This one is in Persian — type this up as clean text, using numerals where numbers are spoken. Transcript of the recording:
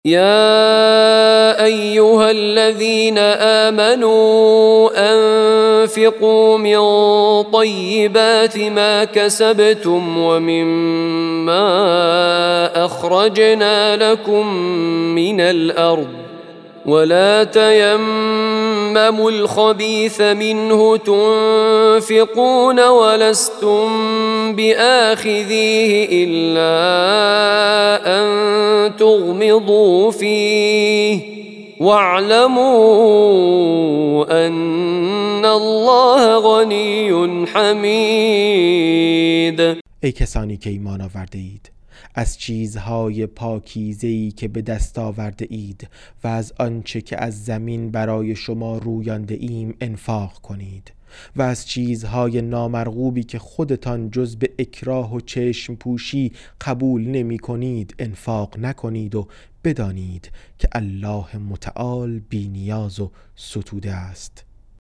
يا أيها الذين آمنوا أنفقوا من طيبات ما كسبتم ومما أخرجنا لكم من الأرض ولا تيمموا الخبيث منه تنفقون ولستم بآخذيه إلا أن تغمضوا فيه واعلموا أن الله غني حمید. ای کسانی که ایمان آورده اید، از چیزهای پاکیزه‌ای که به دست آورده اید و از آنچه که از زمین برای شما رویانده ایم انفاق کنید و از چیزهای نامرغوبی که خودتان جز به اکراه و چشم پوشی قبول نمی کنید انفاق نکنید و بدانید که الله متعال بی نیاز و ستوده است.